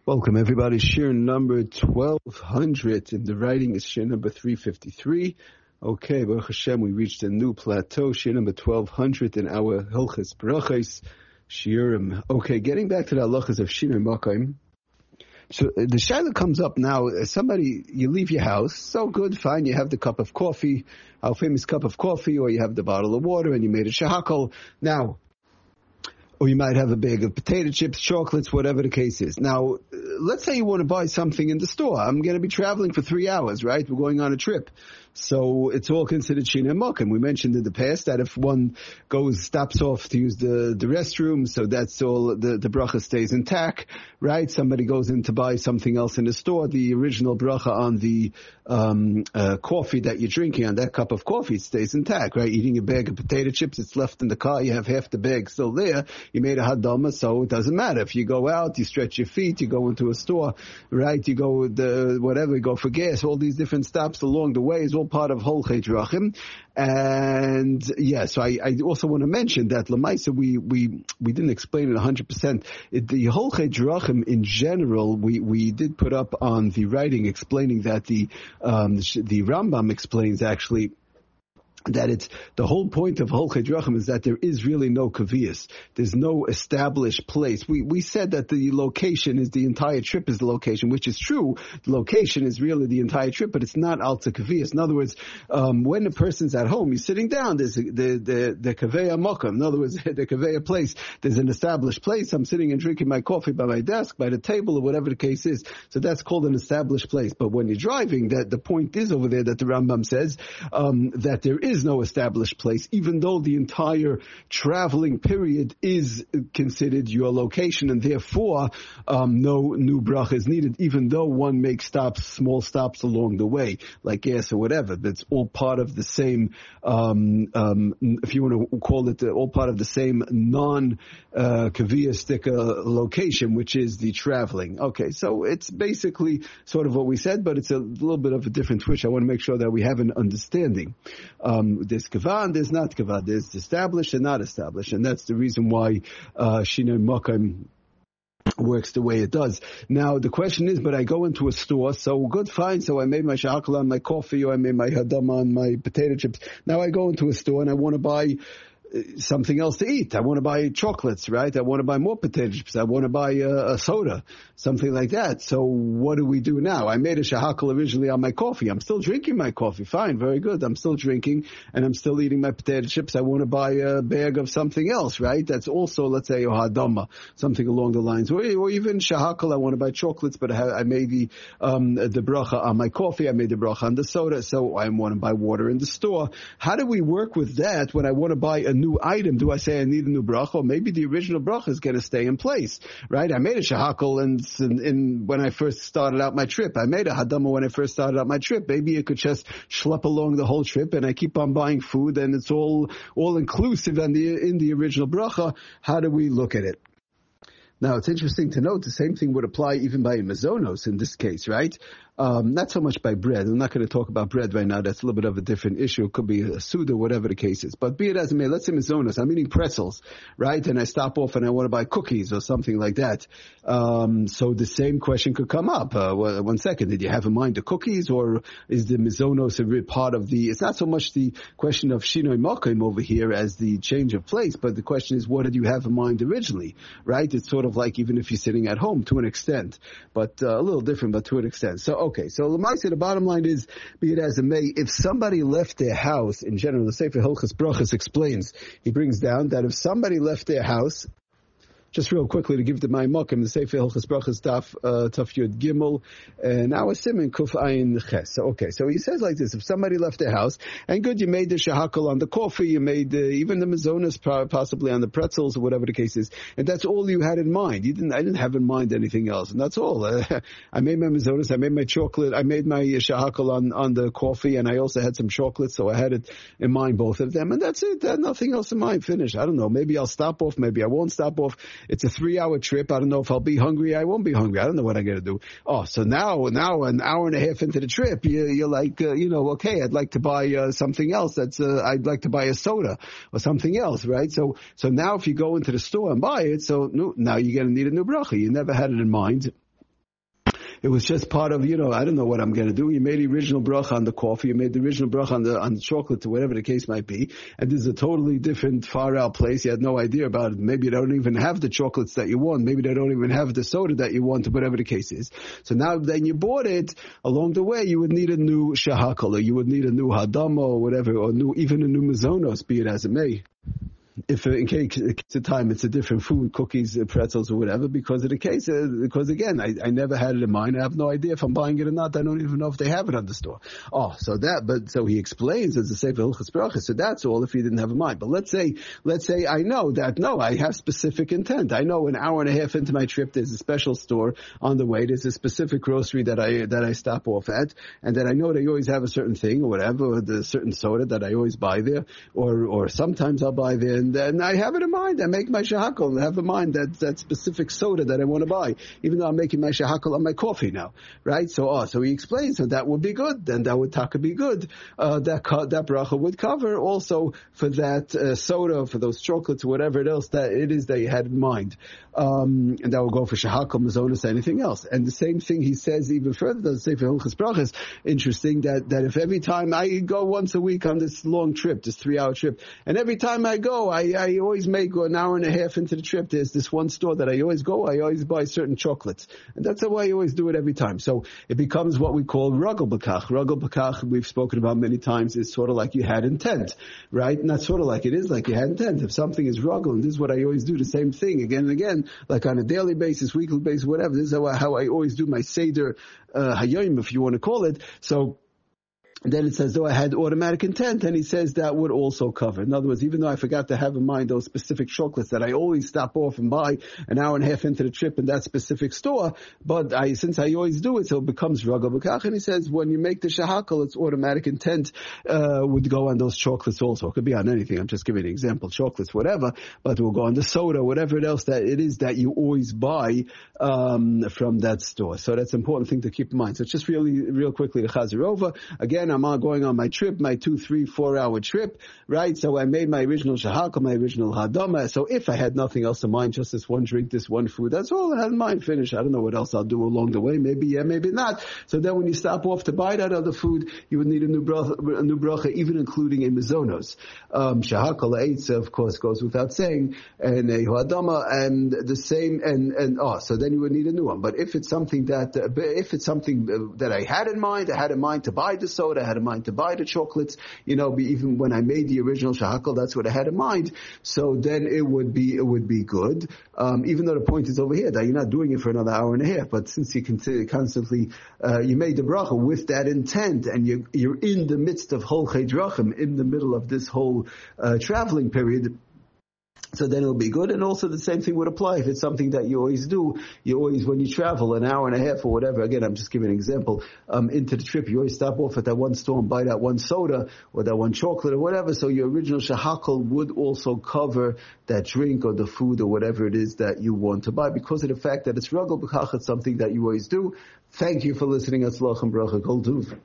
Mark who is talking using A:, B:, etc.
A: Welcome everybody. Shir number 1200, and the writing is Shir number 353. Okay, Baruch Hashem, we reached a new plateau. Shir number 1200 in our Hilchos Brachos Shiurim. Okay, getting back to the halachas of Shinui Makom. So the shaila comes up now. Somebody, you leave your house, so good, fine. You have the cup of coffee, our famous cup of coffee, or you have the bottle of water, and you made a shahakal. Now, or you might have a bag of potato chips, chocolates, whatever the case is. Now, let's say you want to buy something in the store. I'm going to be traveling for 3 hours, right? We're going on a trip. So it's all considered Shinui Makom. We mentioned in the past that if one stops off to use the restroom, so that's all, the bracha stays intact, right? Somebody goes in to buy something else in the store, the original bracha on the coffee that you're drinking, on that cup of coffee, it stays intact, right? Eating a bag of potato chips, it's left in the car, you have half the bag still there, you made a hadama, so it doesn't matter. If you go out, you stretch your feet, you go into a store, right? You go, you go for gas, all these different stops along the way is all part of Holchei Drachim. And yeah, so I also want to mention that Lamaisa, we didn't explain it 100%. The Holchei Drachim in general, we did put up on the writing explaining that the Rambam explains actually that it's the whole point of Holchei Drachim is that there is really no kaviyas. There's no established place. We said that the location is the entire trip is the location, which is true. The location is really the entire trip, but it's not alta kaviyas. In other words, when a person's at home, he's sitting down, there's the kaveya makom. In other words, the kaveya place. There's an established place. I'm sitting and drinking my coffee by my desk, by the table, or whatever the case is. So that's called an established place. But when you're driving, the point is over there that the Rambam says that there is no established place, even though the entire traveling period is considered your location, and therefore no new bracha is needed, even though one makes small stops along the way, like gas or whatever. That's all part of the same, if you want to call it, all part of the same non-kaviyastic location, which is the traveling. Okay, so it's basically sort of what we said, but it's a little bit of a different twitch. I want to make sure that we have an understanding. There's kavan, there's not kavan, there's established and not established, and that's the reason why Shinui Makom works the way it does. Now the question is, but I go into a store, so good, fine, so I made my shakla on my coffee, or I made my hadama on my potato chips. Now I go into a store and I want to buy something else to eat. I want to buy chocolates, right? I want to buy more potato chips. I want to buy a soda, something like that. So what do we do now? I made a shahakal originally on my coffee. I'm still drinking my coffee. Fine, very good. I'm still drinking and I'm still eating my potato chips. I want to buy a bag of something else, right? That's also, let's say, a hadama, something along the lines. Or even shahakal, I want to buy chocolates, but I made the bracha on my coffee. I made the bracha on the soda, so I want to buy water in the store. How do we work with that when I want to buy a new item? Do I say I need a new bracha? Or maybe the original bracha is going to stay in place, right? I made a shahakal and when I first started out my trip. I made a hadama when I first started out my trip. Maybe you could just schlep along the whole trip and I keep on buying food and it's all inclusive in the original bracha. How do we look at it? Now, it's interesting to note the same thing would apply even by mazonos in this case, right? Not so much by bread. I'm not going to talk about bread right now. That's a little bit of a different issue. It could be a suda, whatever the case is. But be it as it may, let's say mazonos. I'm eating pretzels, right? And I stop off and I want to buy cookies or something like that. So the same question could come up. 1 second. Did you have in mind the cookies, or is the mazonos a part of the, it's not so much the question of Shinui Makom over here as the change of place, but the question is, what did you have in mind originally, right? It's sort of like even if you're sitting at home to an extent, but a little different, but to an extent. So, okay, so Lamaisa, the bottom line is, be it as it may, if somebody left their house, in general, the Sefer Hilchos Brachos explains, he brings down that if somebody left their house, just real quickly to give the Maimakim, the Sefer Hilchos Brachos Taf Yud Gimel, and our Siman Kuf Ayin Ches. So, okay, so he says like this: if somebody left their house, and good, you made the shahakal on the coffee, you made even the mazonas possibly on the pretzels or whatever the case is, and that's all you had in mind. I didn't have in mind anything else, and that's all. I made my mazonas, I made my chocolate, I made my shahakal on the coffee, and I also had some chocolate, so I had it in mind, both of them, and that's it. I had nothing else in mind. Finished. I don't know. Maybe I'll stop off. Maybe I won't stop off. It's a 3-hour trip. I don't know if I'll be hungry. I won't be hungry. I don't know what I'm going to do. Oh, so now an hour and a half into the trip, you're like, okay, I'd like to buy something else. I'd like to buy a soda or something else, right? So now if you go into the store and buy it, so no, now you're going to need a new bracha. You never had it in mind. It was just part of, I don't know what I'm going to do. You made the original bracha on the coffee, you made the original bracha on the chocolate, or whatever the case might be, and this is a totally different, far out place. You had no idea about it. Maybe they don't even have the chocolates that you want. Maybe they don't even have the soda that you want, or whatever the case is. So now then you bought it, along the way you would need a new shahakal, or you would need a new hadama, or whatever, or even a new mazonos, be it as it may. If in case it's a time, it's a different food, cookies, pretzels, or whatever, because of the case, because again, I never had it in mind. I have no idea if I'm buying it or not. I don't even know if they have it on the store. So he explains as a Sefer Hilchos Brachos. So that's all if he didn't have in mind. But let's say I know that, no, I have specific intent. I know an hour and a half into my trip, there's a special store on the way. There's a specific grocery that I stop off at, and that I know they always have a certain thing or whatever, or the certain soda that I always buy there, or sometimes I'll buy there. And I have it in mind. I make my shahakal and have in mind that specific soda that I want to buy, even though I'm making my shahakal on my coffee now, right? So he explains that would be good. Then that would taka be good. That bracha would cover also for that soda, for those chocolates, whatever else that it is that you had in mind. And that will go for shahakal, mazonos, anything else. And the same thing he says even further, does say for Hilchos Brachos. Interesting that if every time I go once a week on this long trip, this 3-hour trip, and every time I go, I always make an hour and a half into the trip. There's this one store that I always go. I always buy certain chocolates. And that's how I always do it every time. So it becomes what we call ragel b'kach. Ragel b'kach, we've spoken about many times, is sort of like you had intent, right? Not sort of like it is like you had intent. If something is ragel, and this is what I always do, the same thing again and again, like on a daily basis, weekly basis, whatever. This is how I always do my Seder Hayom, if you want to call it. So then it says, though I had automatic intent, and he says that would also cover. In other words, even though I forgot to have in mind those specific chocolates that I always stop off and buy an hour and a half into the trip in that specific store, but since I always do it, so it becomes ragel b'kach. And he says, when you make the shahakal, it's automatic intent would go on those chocolates also. It could be on anything. I'm just giving an example, chocolates, whatever, but it will go on the soda, whatever else that it is that you always buy from that store. So that's an important thing to keep in mind. So just real quickly to Chazer over. Again, I'm going on my trip, my 2, 3, 4 hour trip, right? So I made my original shahakal, my original hadama. So if I had nothing else in mind, just this one drink, this one food, that's all I had in mind. Finish. I don't know what else I'll do along the way. Maybe yeah, maybe not. So then when you stop off to buy that other food, you would need a new bracha, even including a mazonos. Shahakal eitz, of course, goes without saying, and a hadama, and the same, so then you would need a new one. But if it's something that I had in mind to buy the soda, I had in mind to buy the chocolates, even when I made the original shahakal, that's what I had in mind. So then it would be good. Even though the point is over here that you're not doing it for another hour and a half, but since you constantly, you made the bracha with that intent, and you're in the midst of Holchei Drachim, in the middle of this whole, traveling period, so then it'll be good. And also the same thing would apply if it's something that you always do. You always, when you travel an hour and a half or whatever, again, I'm just giving an example, into the trip, you always stop off at that one store and buy that one soda or that one chocolate or whatever. So your original shahakal would also cover that drink or the food or whatever it is that you want to buy, because of the fact that it's ragel b'kach, it's something that you always do. Thank you for listening. Atzlach and bracha kol tuv.